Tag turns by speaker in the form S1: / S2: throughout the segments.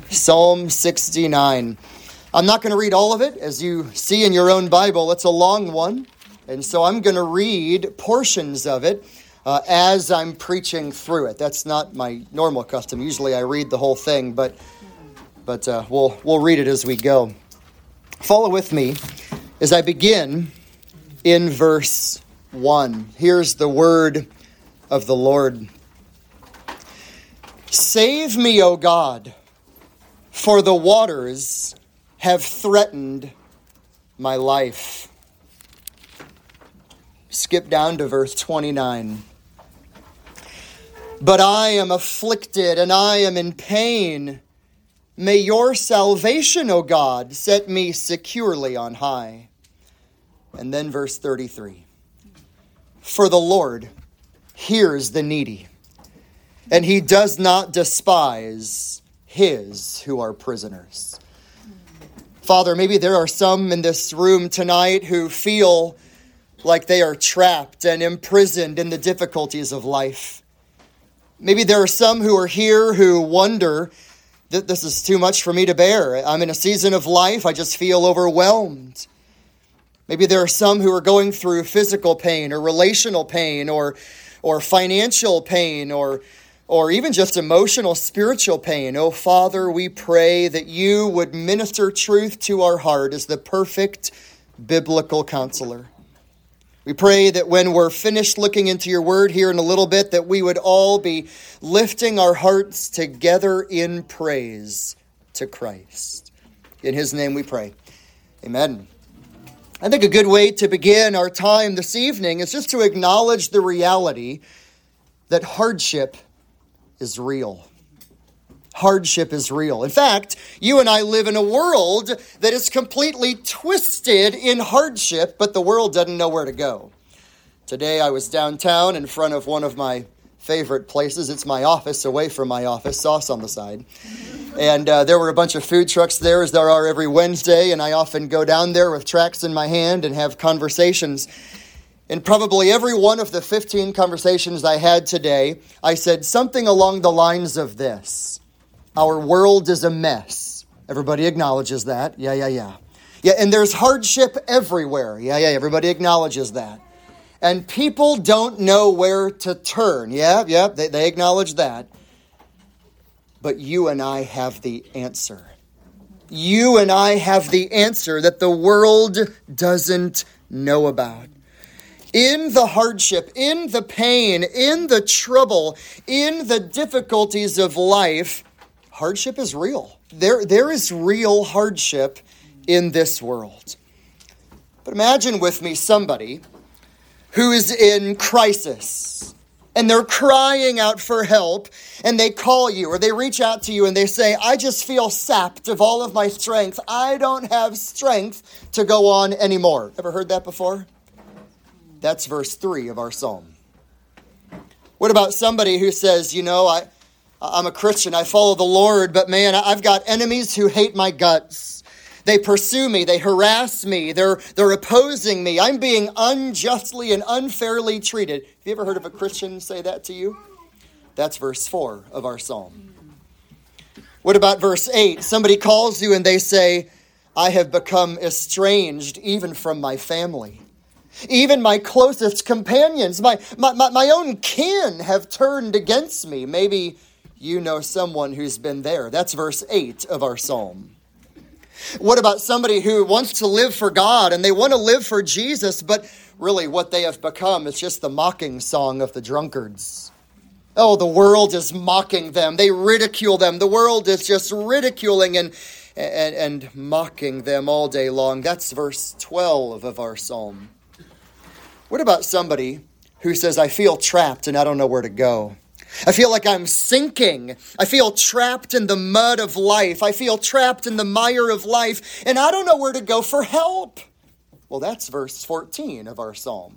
S1: Psalm 69. I'm not going to read all of it. As you see in your own Bible, it's a long one. And so I'm going to read portions of it as I'm preaching through it. That's not my normal custom. Usually I read the whole thing, but we'll read it as we go. Follow with me as I begin in verse 1. Here's the word of the Lord. Save me, O God, for the waters have threatened my life. Skip down to verse 29. But I am afflicted and I am in pain. May your salvation, O God, set me securely on high. And then verse 33. For the Lord hears the needy, and he does not despise his who are prisoners. Father, maybe there are some in this room tonight who feel like they are trapped and imprisoned in the difficulties of life. Maybe there are some who are here who wonder that this is too much for me to bear. I'm in a season of life, I just feel overwhelmed. Maybe there are some who are going through physical pain or relational pain or financial pain or even just emotional, spiritual pain. Oh, Father, we pray that you would minister truth to our heart as the perfect biblical counselor. We pray that when we're finished looking into your word here in a little bit, that we would all be lifting our hearts together in praise to Christ. In his name we pray. Amen. I think a good way to begin our time this evening is just to acknowledge the reality that hardship is real. Hardship is real. In fact, you and I live in a world that is completely twisted in hardship, but the world doesn't know where to go. Today I was downtown in front of one of my favorite places. It's my office, away from my office, Sauce on the Side. And there were a bunch of food trucks there, as there are every Wednesday, and I often go down there with tracts in my hand and have conversations. In probably every one of the 15 conversations I had today, I said something along the lines of this: our world is a mess. Everybody acknowledges that. Yeah, and there's hardship everywhere. Yeah, everybody acknowledges that. And people don't know where to turn. Yeah, they acknowledge that. But you and I have the answer. You and I have the answer that the world doesn't know about. In the hardship, in the pain, in the trouble, in the difficulties of life, hardship is real. There is real hardship in this world. But imagine with me somebody who is in crisis, and they're crying out for help, and they call you or they reach out to you and they say, I just feel sapped of all of my strength. I don't have strength to go on anymore. Ever heard that before? That's verse 3 of our psalm. What about somebody who says, I'm a Christian, I follow the Lord, but man, I've got enemies who hate my guts. They pursue me, they harass me, they're opposing me. I'm being unjustly and unfairly treated. Have you ever heard of a Christian say that to you? That's verse 4 of our psalm. What about verse 8? Somebody calls you and they say, I have become estranged even from my family. Even my closest companions, my own kin have turned against me. Maybe you know someone who's been there. That's verse 8 of our psalm. What about somebody who wants to live for God and they want to live for Jesus, but really what they have become is just the mocking song of the drunkards. Oh, the world is mocking them. They ridicule them. The world is just ridiculing and mocking them all day long. That's verse 12 of our psalm. What about somebody who says, I feel trapped and I don't know where to go? I feel like I'm sinking. I feel trapped in the mud of life. I feel trapped in the mire of life, and I don't know where to go for help. Well, that's verse 14 of our psalm.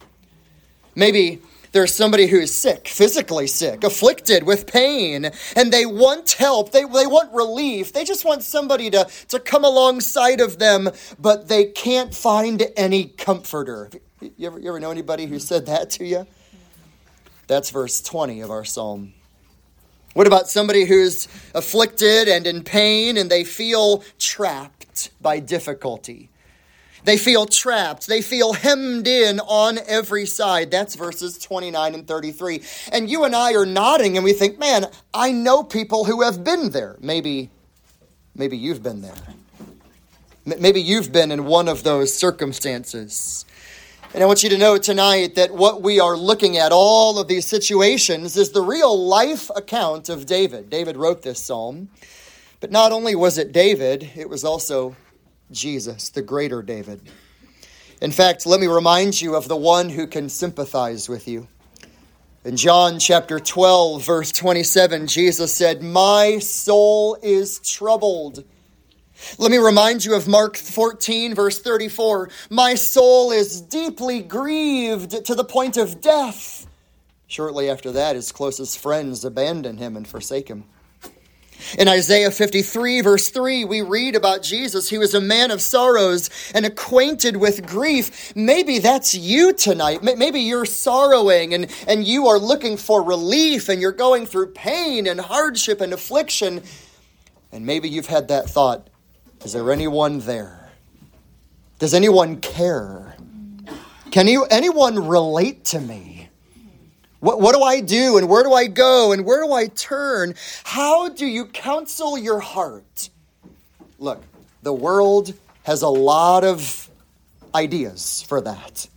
S1: Maybe there's somebody who is sick, physically sick, afflicted with pain, and they want help. They want relief. They just want somebody to come alongside of them, but they can't find any comforter. You ever know anybody who said that to you? That's verse 20 of our psalm. What about somebody who's afflicted and in pain and they feel trapped by difficulty? They feel trapped. They feel hemmed in on every side. That's verses 29 and 33. And you and I are nodding and we think, man, I know people who have been there. Maybe you've been there. Maybe you've been in one of those circumstances. And I want you to know tonight that what we are looking at, all of these situations, is the real life account of David. David wrote this psalm. But not only was it David, it was also Jesus, the greater David. In fact, let me remind you of the one who can sympathize with you. In John chapter 12, verse 27, Jesus said, "My soul is troubled." Let me remind you of Mark 14, verse 34. "My soul is deeply grieved to the point of death." Shortly after that, his closest friends abandon him and forsake him. In Isaiah 53, verse 3, we read about Jesus. He was a man of sorrows and acquainted with grief. Maybe that's you tonight. Maybe you're sorrowing and you are looking for relief and you're going through pain and hardship and affliction. And maybe you've had that thought, is there anyone there? Does anyone care? Can anyone relate to me? What do I do, and where do I go, and where do I turn? How do you counsel your heart? Look, the world has a lot of ideas for that.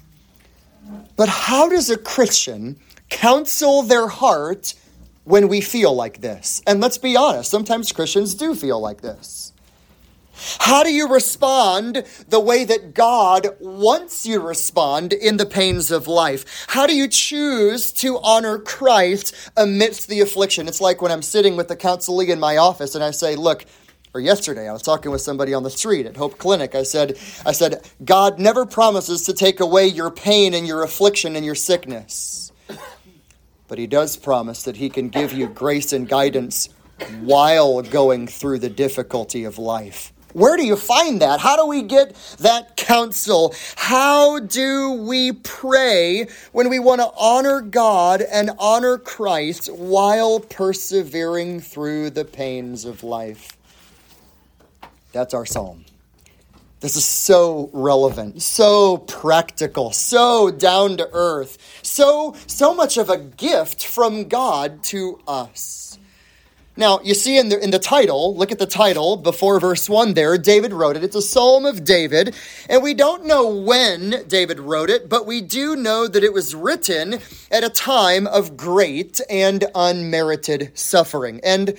S1: But how does a Christian counsel their heart when we feel like this? And let's be honest, sometimes Christians do feel like this. How do you respond the way that God wants you to respond in the pains of life? How do you choose to honor Christ amidst the affliction? It's like when I'm sitting with the counselee in my office and I say, look, or yesterday I was talking with somebody on the street at Hope Clinic. I said, God never promises to take away your pain and your affliction and your sickness. But he does promise that he can give you grace and guidance while going through the difficulty of life. Where do you find that? How do we get that counsel? How do we pray when we want to honor God and honor Christ while persevering through the pains of life? That's our psalm. This is so relevant, so practical, so down to earth, so much of a gift from God to us. Now, you see in the title, look at the title before verse 1 there, David wrote it. It's a psalm of David, and we don't know when David wrote it, but we do know that it was written at a time of great and unmerited suffering. And,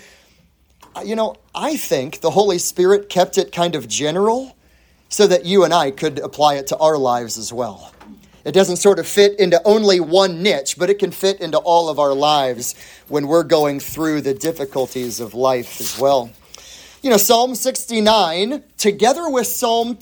S1: I think the Holy Spirit kept it kind of general so that you and I could apply it to our lives as well. It doesn't sort of fit into only one niche, but it can fit into all of our lives when we're going through the difficulties of life as well. Psalm 69, together with Psalm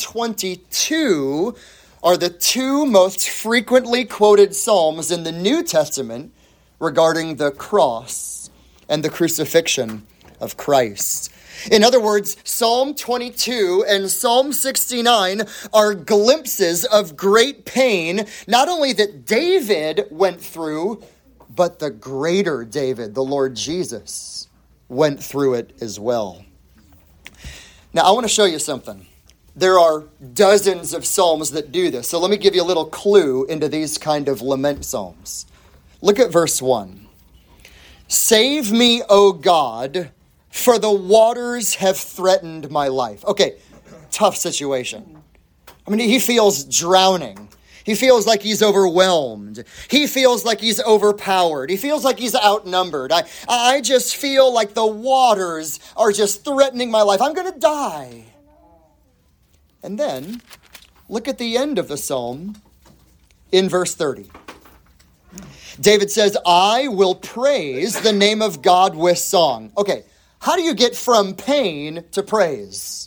S1: 22, are the two most frequently quoted psalms in the New Testament regarding the cross and the crucifixion of Christ. In other words, Psalm 22 and Psalm 69 are glimpses of great pain, not only that David went through, but the greater David, the Lord Jesus, went through it as well. Now, I want to show you something. There are dozens of psalms that do this, so let me give you a little clue into these kind of lament psalms. Look at verse 1. Save me, O God, for the waters have threatened my life. Okay, tough situation. He feels drowning. He feels like he's overwhelmed. He feels like he's overpowered. He feels like he's outnumbered. I just feel like the waters are just threatening my life. I'm going to die. And then, look at the end of the psalm in verse 30. David says, I will praise the name of God with song. Okay. How do you get from pain to praise?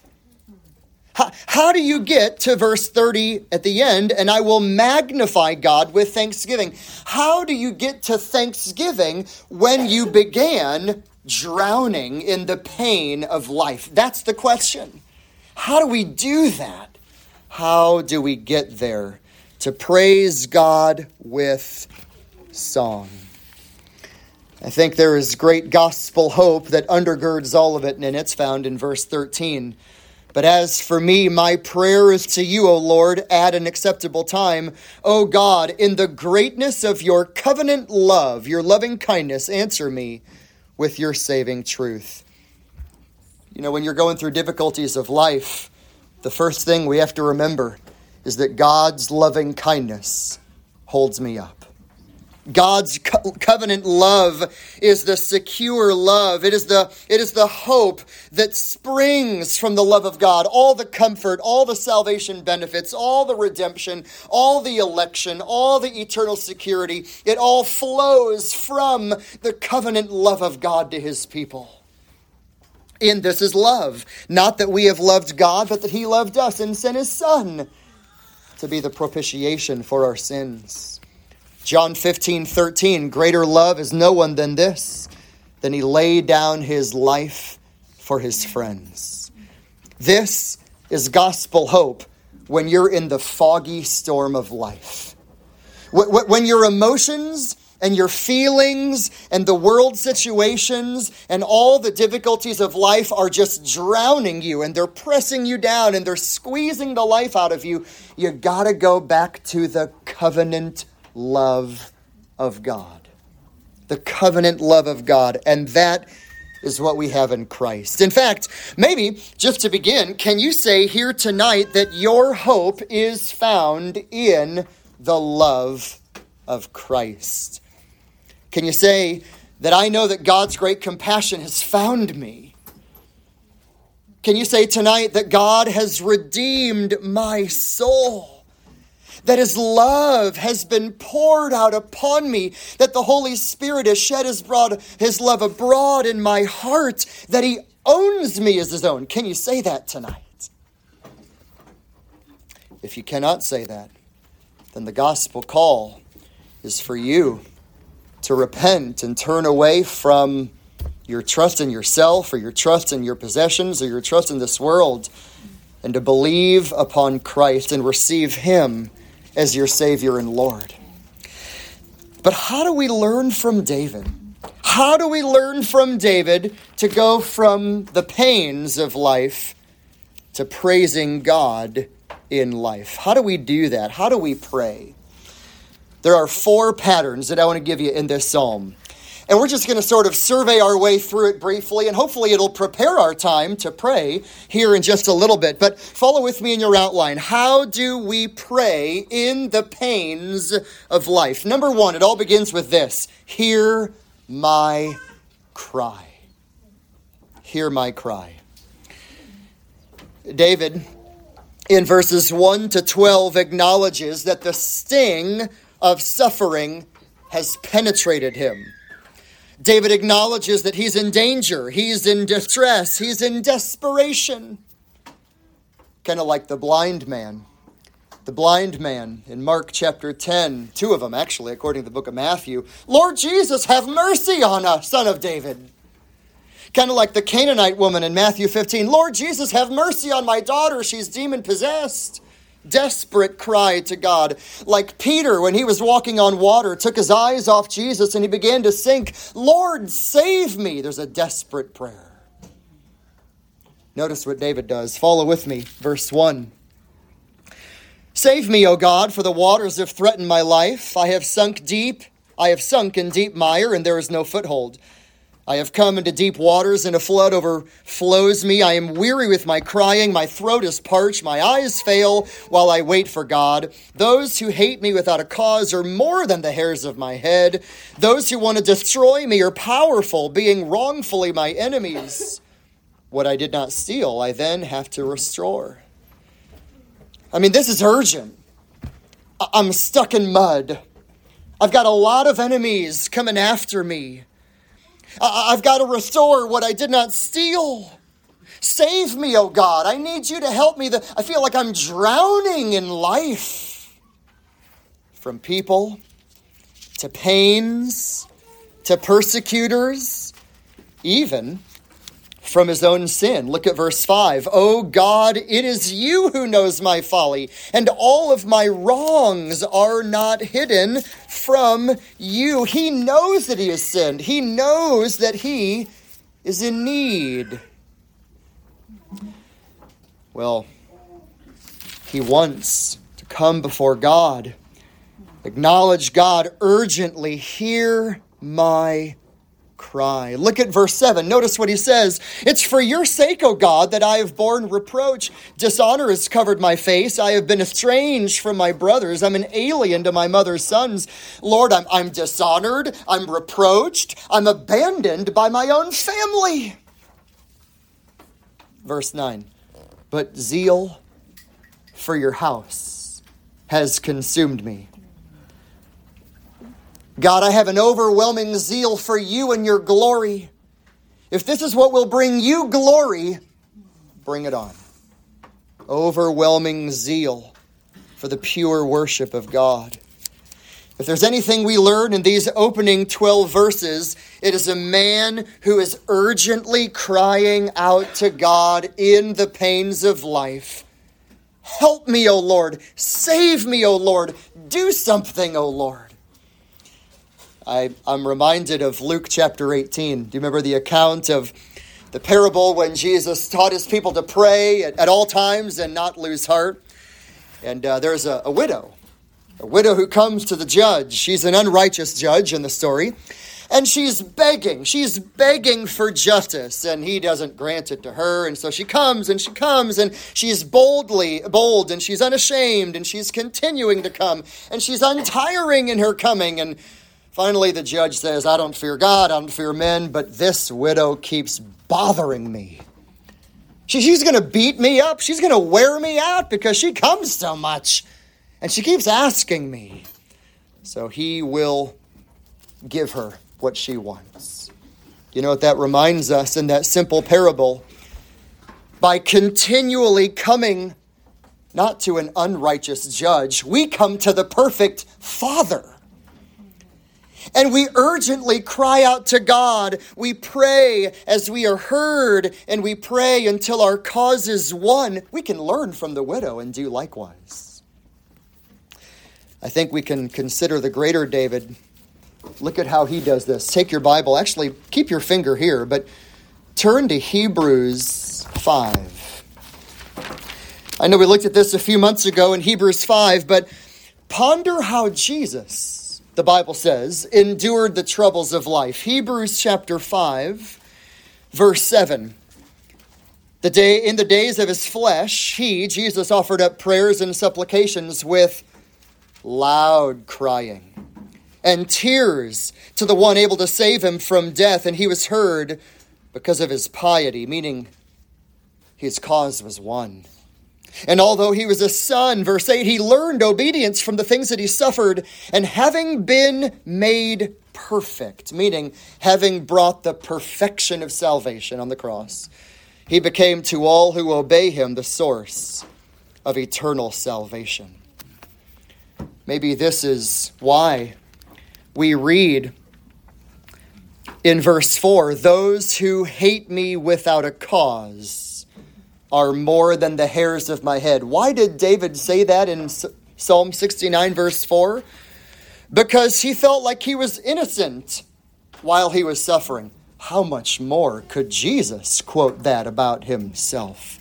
S1: How do you get to verse 30 at the end, and I will magnify God with thanksgiving? How do you get to thanksgiving when you began drowning in the pain of life? That's the question. How do we do that? How do we get there to praise God with song? I think there is great gospel hope that undergirds all of it, and it's found in verse 13. But as for me, my prayer is to you, O Lord, at an acceptable time. O God, in the greatness of your covenant love, your loving kindness, answer me with your saving truth. You know, when you're going through difficulties of life, the first thing we have to remember is that God's loving kindness holds me up. God's covenant love is the secure love. It is the hope that springs from the love of God. All the comfort, all the salvation benefits, all the redemption, all the election, all the eternal security. It all flows from the covenant love of God to his people. And this is love. Not that we have loved God, but that he loved us and sent his Son to be the propitiation for our sins. John 15:13, greater love is no one than this, than he laid down his life for his friends. This is gospel hope when you're in the foggy storm of life. When your emotions and your feelings and the world situations and all the difficulties of life are just drowning you and they're pressing you down and they're squeezing the life out of you, you gotta go back to the covenant love of God. The covenant love of God. And that is what we have in Christ. In fact, maybe just to begin, can you say here tonight that your hope is found in the love of Christ? Can you say that I know that God's great compassion has found me? Can you say tonight that God has redeemed my soul? That his love has been poured out upon me, that the Holy Spirit has shed his love abroad in my heart, that he owns me as his own. Can you say that tonight? If you cannot say that, then the gospel call is for you to repent and turn away from your trust in yourself or your trust in your possessions or your trust in this world and to believe upon Christ and receive him as your Savior and Lord. But how do we learn from David? How do we learn from David to go from the pains of life to praising God in life? How do we do that? How do we pray? There are 4 patterns that I want to give you in this psalm. And we're just going to sort of survey our way through it briefly, and hopefully it'll prepare our time to pray here in just a little bit. But follow with me in your outline. How do we pray in the pains of life? Number 1, it all begins with this. Hear my cry. Hear my cry. David, in verses 1 to 12, acknowledges that the sting of suffering has penetrated him. David acknowledges that he's in danger, he's in distress, he's in desperation. Kind of like the blind man. The blind man in Mark chapter 10, 2 of them actually, according to the book of Matthew. Lord Jesus, have mercy on us, Son of David. Kind of like the Canaanite woman in Matthew 15. Lord Jesus, have mercy on my daughter, she's demon-possessed. Desperate cry to God. Like Peter, when he was walking on water, took his eyes off Jesus and he began to sink. Lord, save me. There's a desperate prayer. Notice what David does. Follow with me. Verse 1. Save me, O God, for the waters have threatened my life. I have sunk in deep mire, and there is no foothold. I have come into deep waters, and a flood overflows me. I am weary with my crying. My throat is parched. My eyes fail while I wait for God. Those who hate me without a cause are more than the hairs of my head. Those who want to destroy me are powerful, being wrongfully my enemies. What I did not steal, I then have to restore. I mean, this is urgent. I'm stuck in mud. I've got a lot of enemies coming after me. I've got to restore what I did not steal. Save me, oh God. I need you to help me. I feel like I'm drowning in life. From people, to pains, to persecutors, even from his own sin. Look at verse 5. "O God, it is you who knows my folly, and all of my wrongs are not hidden from you." He knows that he has sinned. He knows that he is in need. Well, he wants to come before God, acknowledge God urgently, "Hear my cry." Look at verse 7. Notice what he says. "It's for your sake, O God, that I have borne reproach. Dishonor has covered my face. I have been estranged from my brothers. I'm an alien to my mother's sons. Lord, I'm dishonored. I'm reproached. I'm abandoned by my own family." Verse 9. "But zeal for your house has consumed me." God, I have an overwhelming zeal for you and your glory. If this is what will bring you glory, bring it on. Overwhelming zeal for the pure worship of God. If there's anything we learn in these opening 12 verses, it is a man who is urgently crying out to God in the pains of life. "Help me, O Lord. Save me, O Lord. Do something, O Lord." I'm reminded of Luke chapter 18. Do you remember the account of the parable when Jesus taught his people to pray at all times and not lose heart? And there's a widow who comes to the judge. She's an unrighteous judge in the story. And she's begging for justice, and he doesn't grant it to her. And so she comes, and she's bold, and she's unashamed, and she's continuing to come, and she's untiring in her coming. And finally, the judge says, "I don't fear God, I don't fear men, but this widow keeps bothering me. She's going to beat me up. She's going to wear me out because she comes so much. And she keeps asking me." So he will give her what she wants. You know what that reminds us in that simple parable? By continually coming not to an unrighteous judge, we come to the perfect Father. And we urgently cry out to God. We pray as we are heard, and we pray until our cause is won. We can learn from the widow and do likewise. I think we can consider the greater David. Look at how he does this. Take your Bible. Actually, keep your finger here, but turn to Hebrews 5. I know we looked at this a few months ago in Hebrews 5, but ponder how Jesus, the Bible says, endured the troubles of life. Hebrews chapter 5, verse 7. In the days of his flesh, he, Jesus, offered up prayers and supplications with loud crying and tears to the one able to save him from death, and he was heard because of his piety, meaning his cause was won. And although he was a son, verse 8, he learned obedience from the things that he suffered, and having been made perfect, meaning having brought the perfection of salvation on the cross, he became to all who obey him the source of eternal salvation. Maybe this is why we read in verse 4, "Those who hate me without a cause are more than the hairs of my head." Why did David say that in Psalm 69, verse 4? Because he felt like he was innocent while he was suffering. How much more could Jesus quote that about himself?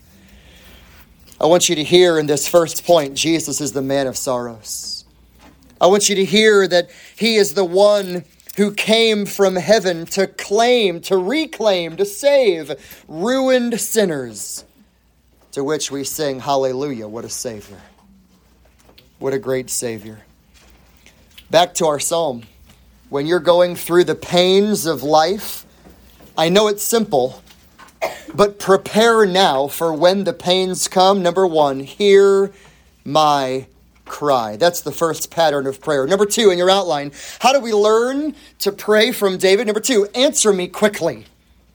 S1: I want you to hear in this first point, Jesus is the man of sorrows. I want you to hear that he is the one who came from heaven to claim, to reclaim, to save ruined sinners, to which we sing, hallelujah, what a Savior. What a great Savior. Back to our psalm. When you're going through the pains of life, I know it's simple, but prepare now for when the pains come. Number one, hear my cry. That's the first pattern of prayer. Number two, in your outline, how do we learn to pray from David? Number two, answer me quickly.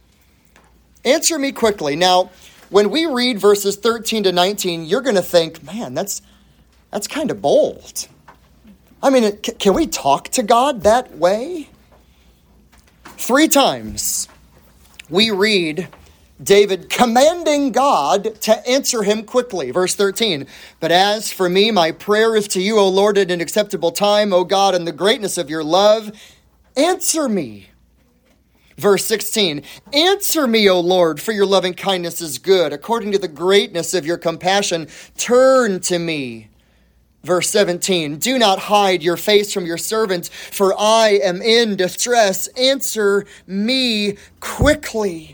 S1: Answer me quickly. Now, when we read verses 13 to 19, you're going to think, man, that's kind of bold. I mean, can we talk to God that way? 3 times we read David commanding God to answer him quickly. Verse 13, but as for me, my prayer is to you, O Lord, at an acceptable time, O God, in the greatness of your love, answer me. Verse 16, answer me, O Lord, for your loving kindness is good. According to the greatness of your compassion, turn to me. Verse 17, do not hide your face from your servant, for I am in distress. Answer me quickly.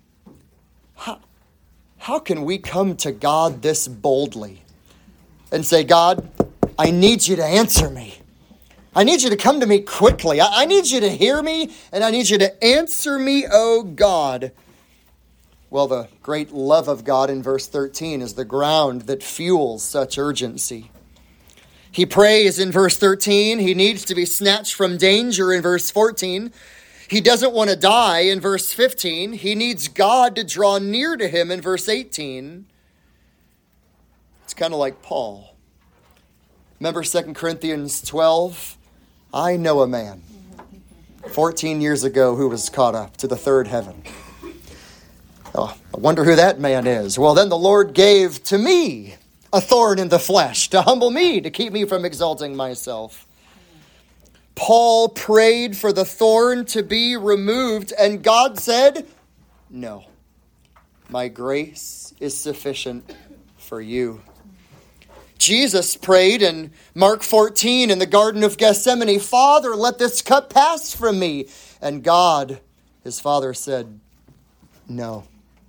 S1: How can we come to God this boldly and say, God, I need you to answer me. I need you to come to me quickly. I need you to hear me, and I need you to answer me, oh God. Well, the great love of God in verse 13 is the ground that fuels such urgency. He prays in verse 13. He needs to be snatched from danger in verse 14. He doesn't want to die in verse 15. He needs God to draw near to him in verse 18. It's kind of like Paul. Remember 2 Corinthians 12? I know a man 14 years ago who was caught up to the third heaven. Oh, I wonder who that man is. Well, then the Lord gave to me a thorn in the flesh to humble me, to keep me from exalting myself. Paul prayed for the thorn to be removed, and God said, no, my grace is sufficient for you. Jesus prayed in Mark 14 in the Garden of Gethsemane, Father, let this cup pass from me. And God, his Father, said, no.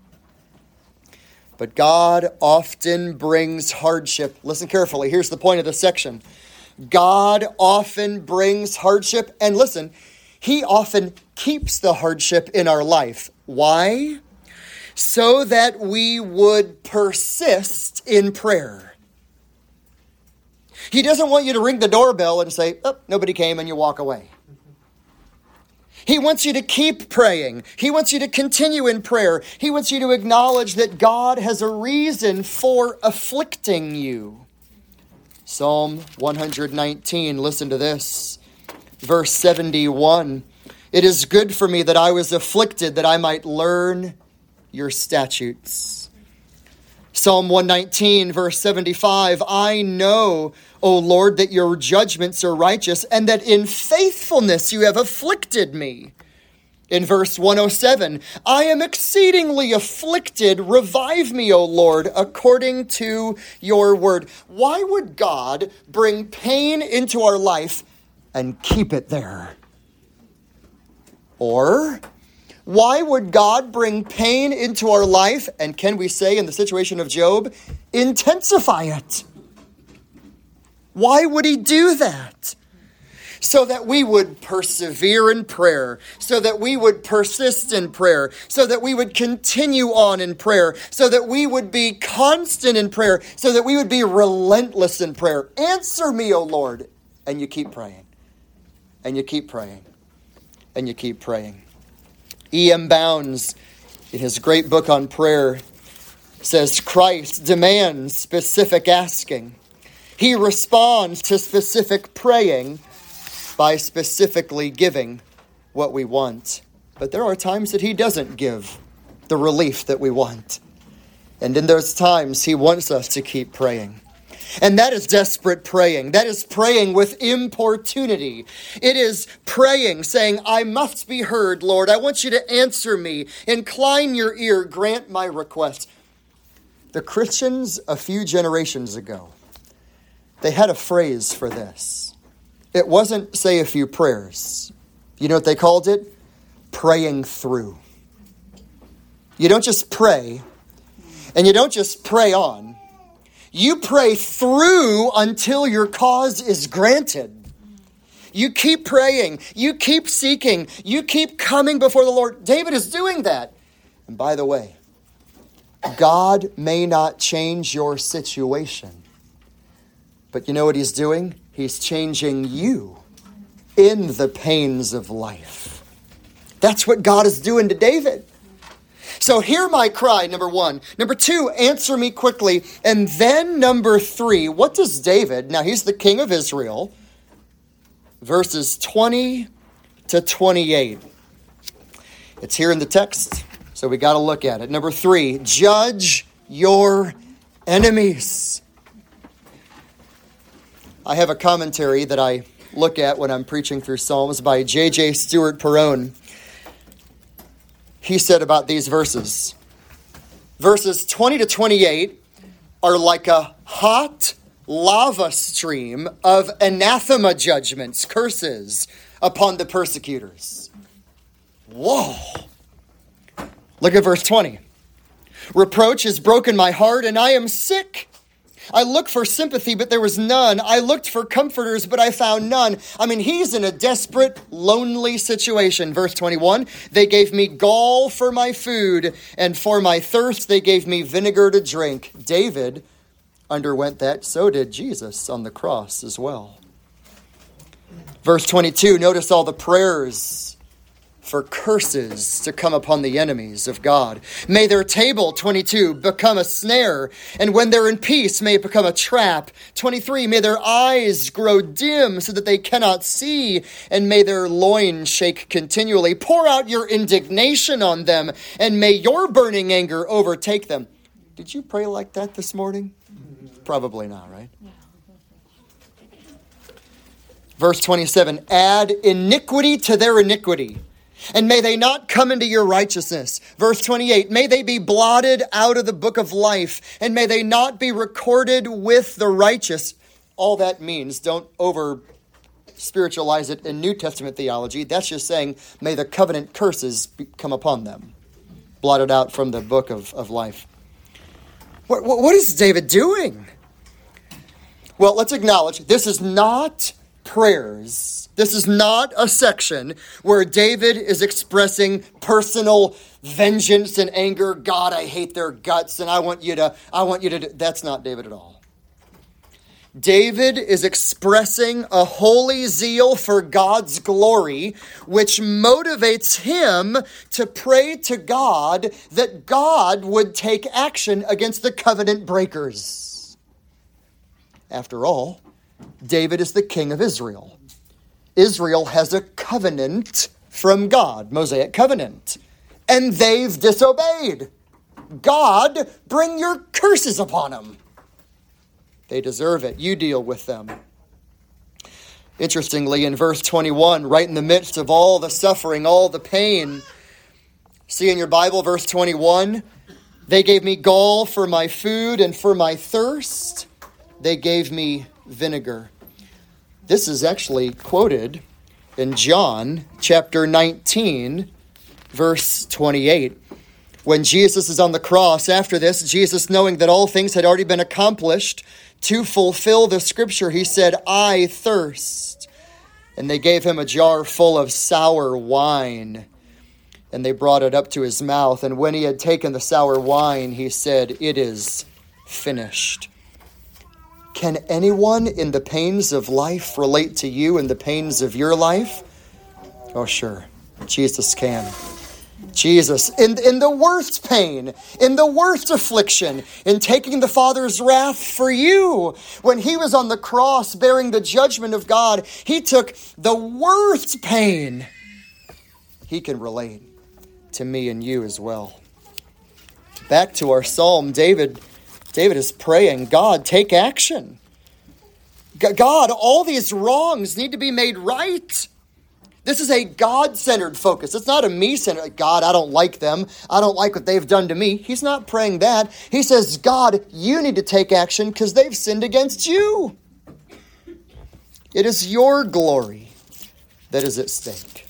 S1: But God often brings hardship. Listen carefully. Here's the point of this section. God often brings hardship. And listen, he often keeps the hardship in our life. Why? So that we would persist in prayer. He doesn't want you to ring the doorbell and say, oh, nobody came, and you walk away. He wants you to keep praying. He wants you to continue in prayer. He wants you to acknowledge that God has a reason for afflicting you. Psalm 119, listen to this. Verse 71, it is good for me that I was afflicted, that I might learn your statutes. Psalm 119, verse 75, I know, O Lord, that your judgments are righteous, and that in faithfulness you have afflicted me. In verse 107, I am exceedingly afflicted. Revive me, O Lord, according to your word. Why would God bring pain into our life and keep it there? Or why would God bring pain into our life, and can we say in the situation of Job, intensify it? Why would he do that? So that we would persevere in prayer, so that we would persist in prayer, so that we would continue on in prayer, so that we would be constant in prayer, so that we would be relentless in prayer. Answer me, O Lord. And you keep praying, and you keep praying, and you keep praying. E.M. Bounds, in his great book on prayer, says Christ demands specific asking. He responds to specific praying by specifically giving what we want. But there are times that he doesn't give the relief that we want. And in those times, he wants us to keep praying. And that is desperate praying. That is praying with importunity. It is praying, saying, I must be heard, Lord. I want you to answer me. Incline your ear. Grant my request. The Christians a few generations ago, they had a phrase for this. It wasn't say a few prayers. You know what they called it? Praying through. You don't just pray, and you don't just pray on. You pray through until your cause is granted. You keep praying. You keep seeking. You keep coming before the Lord. David is doing that. And by the way, God may not change your situation. But you know what he's doing? He's changing you in the pains of life. That's what God is doing to David. So hear my cry, number one. Number two, answer me quickly. And then number three, what does David, now he's the king of Israel, verses 20 to 28. It's here in the text. So we got to look at it. Number 3, judge your enemies. I have a commentary that I look at when I'm preaching through Psalms by J.J. Stewart Perone. He said about these verses, verses 20 to 28 are like a hot lava stream of anathema judgments, curses upon the persecutors. Whoa! Look at verse 20. Reproach has broken my heart, and I am sick. I looked for sympathy, but there was none. I looked for comforters, but I found none. I mean, he's in a desperate, lonely situation. Verse 21, they gave me gall for my food, and for my thirst they gave me vinegar to drink. David underwent that. So did Jesus on the cross as well. Verse 22, notice all the prayers for curses to come upon the enemies of God. May their table, 22, become a snare, and when they're in peace, may it become a trap. 23, may their eyes grow dim so that they cannot see, and may their loins shake continually. Pour out your indignation on them, and may your burning anger overtake them. Did you pray like that this morning? Probably not, right? Verse 27, add iniquity to their iniquity, and may they not come into your righteousness. Verse 28, may they be blotted out of the book of life, and may they not be recorded with the righteous. All that means, don't over spiritualize it in New Testament theology. That's just saying, may the covenant curses come upon them, blotted out from the book of life. What is David doing? Well, let's acknowledge this is not prayers. This is not a section where David is expressing personal vengeance and anger. God, I hate their guts, and I want you to do. That's not David at all. David is expressing a holy zeal for God's glory, which motivates him to pray to God that God would take action against the covenant breakers. After all, David is the king of Israel. Israel has a covenant from God, Mosaic covenant, and they've disobeyed. God, bring your curses upon them. They deserve it. You deal with them. Interestingly, in verse 21, right in the midst of all the suffering, all the pain, see in your Bible, verse 21, they gave me gall for my food, and for my thirst, they gave me vinegar. This is actually quoted in John chapter 19, verse 28. When Jesus is on the cross, after this, Jesus, knowing that all things had already been accomplished to fulfill the scripture, he said, I thirst. And they gave him a jar full of sour wine, and they brought it up to his mouth. And when he had taken the sour wine, he said, it is finished. Can anyone in the pains of life relate to you in the pains of your life? Oh, sure. Jesus can. Jesus, in the worst pain, in the worst affliction, in taking the Father's wrath for you, when he was on the cross bearing the judgment of God, he took the worst pain. He can relate to me and you as well. Back to our psalm, David is praying, God, take action. God, all these wrongs need to be made right. This is a God-centered focus. It's not a me-centered, God, I don't like them. I don't like what they've done to me. He's not praying that. He says, God, you need to take action because they've sinned against you. It is your glory that is at stake.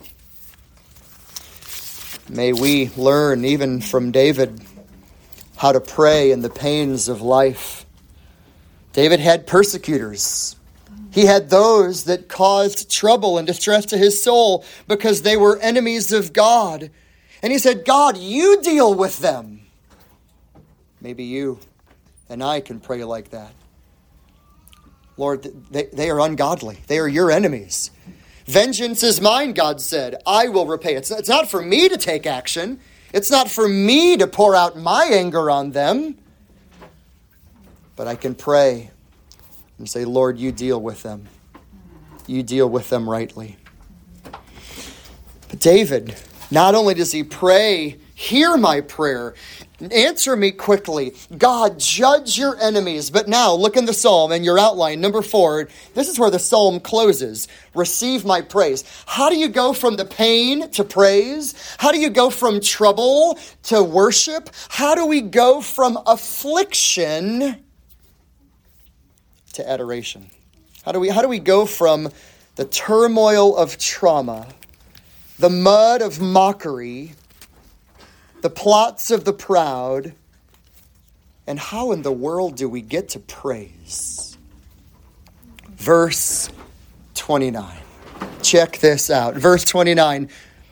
S1: May we learn, even from David, how to pray in the pains of life. David had persecutors. He had those that caused trouble and distress to his soul because they were enemies of God. And he said, God, you deal with them. Maybe you and I can pray like that. Lord, they are ungodly. They are your enemies. Vengeance is mine, God said. I will repay. It's not for me to take action. It's not for me to pour out my anger on them. But I can pray and say, Lord, you deal with them. You deal with them rightly. But David, not only does he pray hear my prayer. Answer me quickly. God, judge your enemies. But now, look in the psalm and your outline, number 4. This is where the psalm closes. Receive my praise. How do you go from the pain to praise? How do you go from trouble to worship? How do we go from affliction to adoration? How do we go from the turmoil of trauma, the mud of mockery, the plots of the proud, and how in the world do we get to praise? Verse 29. Check this out. Verse 29.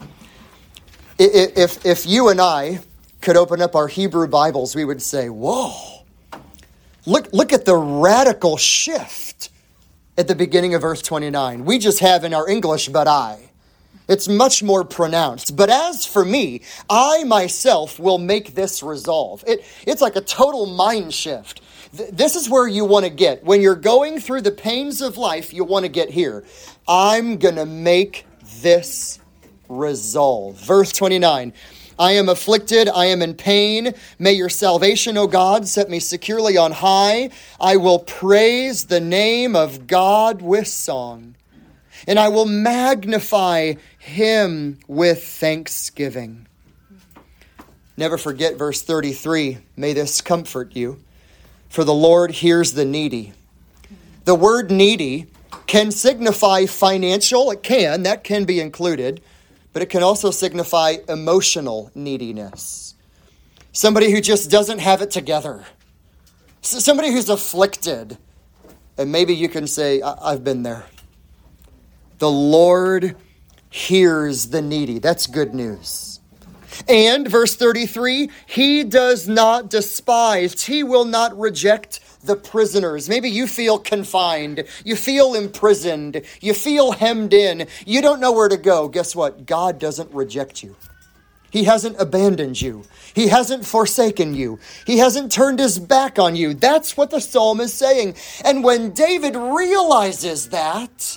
S1: If you and I could open up our Hebrew Bibles, we would say, whoa, look at the radical shift at the beginning of verse 29. We just have in our English, but I. It's much more pronounced. But as for me, I myself will make this resolve. It's like a total mind shift. This is where you want to get. When you're going through the pains of life, you want to get here. I'm going to make this resolve. Verse 29. I am afflicted, I am in pain. May your salvation, O God, set me securely on high. I will praise the name of God with song, and I will magnify him with thanksgiving. Never forget verse 33. May this comfort you, for the Lord hears the needy. The word needy can signify financial. That can be included. But it can also signify emotional neediness. Somebody who just doesn't have it together. Somebody who's afflicted. And maybe you can say, I've been there. The Lord hears the needy. That's good news. And verse 33, he does not despise. He will not reject the prisoners. Maybe you feel confined. You feel imprisoned. You feel hemmed in. You don't know where to go. Guess what? God doesn't reject you. He hasn't abandoned you. He hasn't forsaken you. He hasn't turned his back on you. That's what the psalm is saying. And when David realizes that,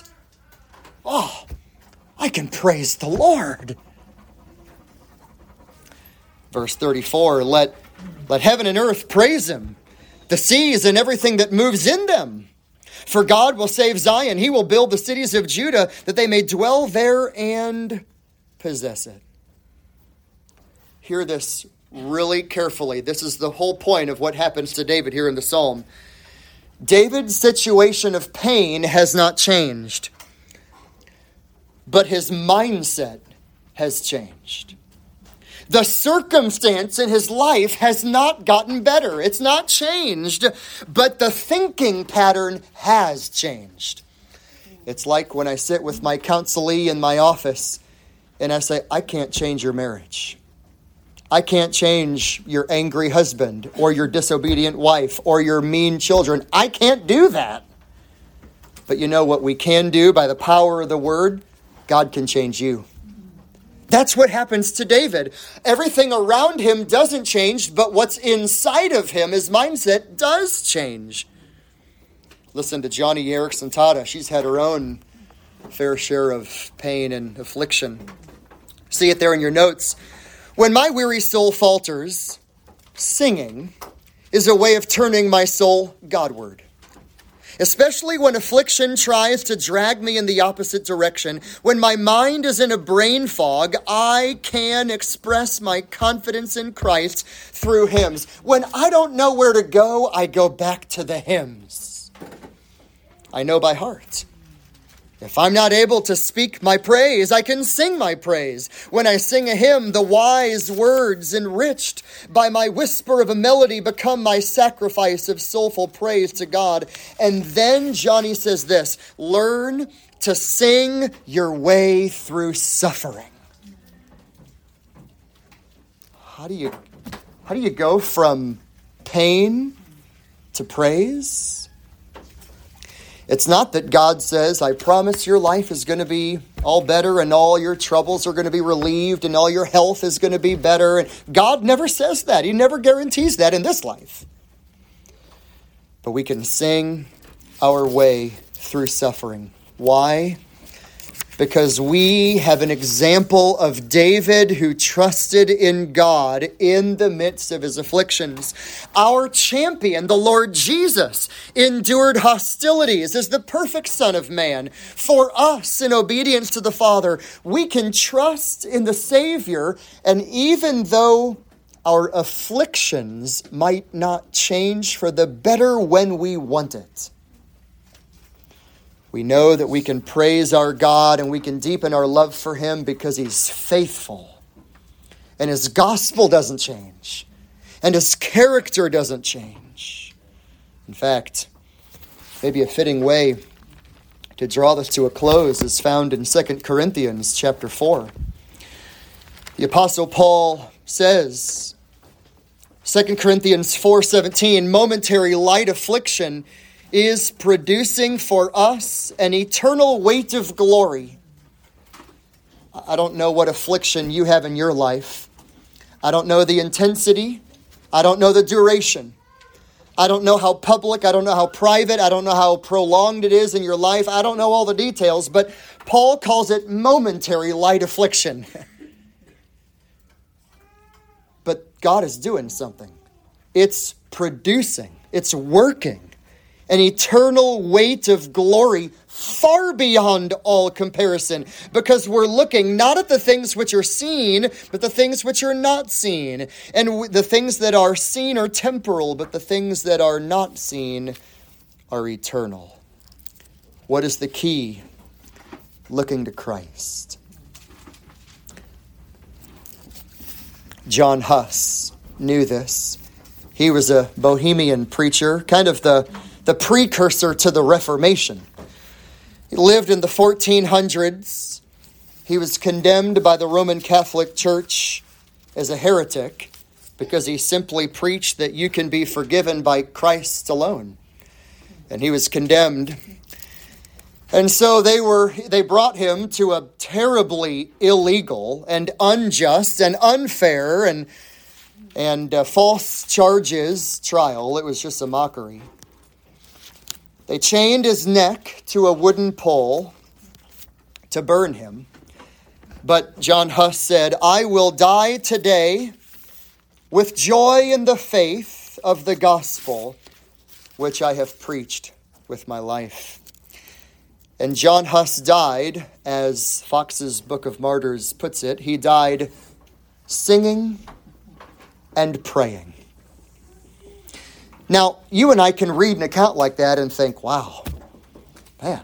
S1: I can praise the Lord. Verse 34, let heaven and earth praise him, the seas and everything that moves in them. For God will save Zion. He will build the cities of Judah, that they may dwell there and possess it. Hear this really carefully. This is the whole point of what happens to David here in the psalm. David's situation of pain has not changed, but his mindset has changed. The circumstance in his life has not gotten better. It's not changed, but the thinking pattern has changed. It's like when I sit with my counselee in my office and I say, I can't change your marriage. I can't change your angry husband or your disobedient wife or your mean children. I can't do that. But you know what we can do by the power of the word? God can change you. That's what happens to David. Everything around him doesn't change, but what's inside of him, his mindset, does change. Listen to Johnny Erickson Tada. She's had her own fair share of pain and affliction. See it there in your notes. When my weary soul falters, singing is a way of turning my soul Godward. Especially when affliction tries to drag me in the opposite direction. When my mind is in a brain fog, I can express my confidence in Christ through hymns. When I don't know where to go, I go back to the hymns. I know by heart. If I'm not able to speak my praise, I can sing my praise. When I sing a hymn, the wise words enriched by my whisper of a melody become my sacrifice of soulful praise to God. And then Johnny says this, learn to sing your way through suffering. How do you go from pain to praise? It's not that God says, I promise your life is going to be all better and all your troubles are going to be relieved and all your health is going to be better. And God never says that. He never guarantees that in this life. But we can sing our way through suffering. Why? because we have an example of David who trusted in God in the midst of his afflictions. Our champion, the Lord Jesus, endured hostilities as the perfect Son of Man. For us, in obedience to the Father, we can trust in the Savior, and even though our afflictions might not change for the better when we want it, we know that we can praise our God and we can deepen our love for him because he's faithful. And his gospel doesn't change. And his character doesn't change. In fact, maybe a fitting way to draw this to a close is found in 2 Corinthians chapter 4. The Apostle Paul says, 2 Corinthians 4:17, momentary light affliction is producing for us an eternal weight of glory. I don't know what affliction you have in your life. I don't know the intensity. I don't know the duration. I don't know how public. I don't know how private. I don't know how prolonged it is in your life. I don't know all the details, but Paul calls it momentary light affliction. But God is doing something. It's producing. It's working an eternal weight of glory far beyond all comparison, because we're looking not at the things which are seen, but the things which are not seen. And the things that are seen are temporal, but the things that are not seen are eternal. What is the key? Looking to Christ. John Huss knew this. He was a Bohemian preacher, kind of the precursor to the Reformation. He lived in the 1400s. He was condemned by the Roman Catholic Church as a heretic because he simply preached that you can be forgiven by Christ alone. And he was condemned. And so they brought him to a terribly illegal and unjust and unfair and false charges trial. It was just a mockery. They chained his neck to a wooden pole to burn him. But John Huss said, I will die today with joy in the faith of the gospel, which I have preached with my life. And John Huss died, as Fox's Book of Martyrs puts it, he died singing and praying. Now, you and I can read an account like that and think, wow, man,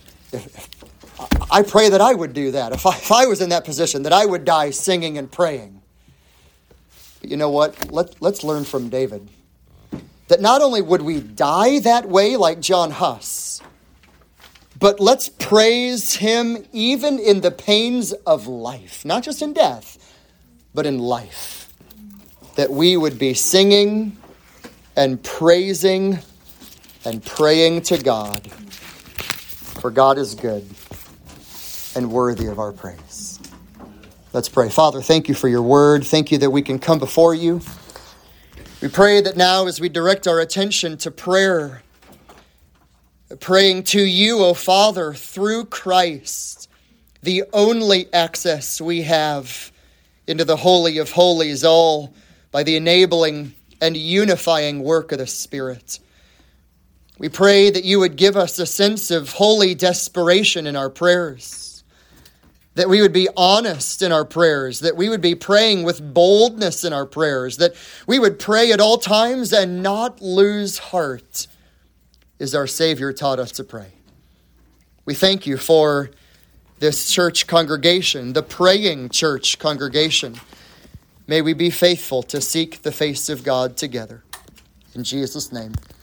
S1: I pray that I would do that. If I was in that position, that I would die singing and praying. But you know what? Let's learn from David. That not only would we die that way like John Huss, but let's praise him even in the pains of life. Not just in death, but in life. That we would be singing and praising and praying to God. For God is good and worthy of our praise. Let's pray. Father, thank you for your word. Thank you that we can come before you. We pray that now as we direct our attention to prayer, praying to you, O Father, through Christ, the only access we have into the Holy of Holies, all by the enabling and unifying work of the Spirit. We pray that you would give us a sense of holy desperation in our prayers, that we would be honest in our prayers, that we would be praying with boldness in our prayers, that we would pray at all times and not lose heart, as our Savior taught us to pray. We thank you for this church congregation, the praying church congregation. May we be faithful to seek the face of God together. In Jesus' name.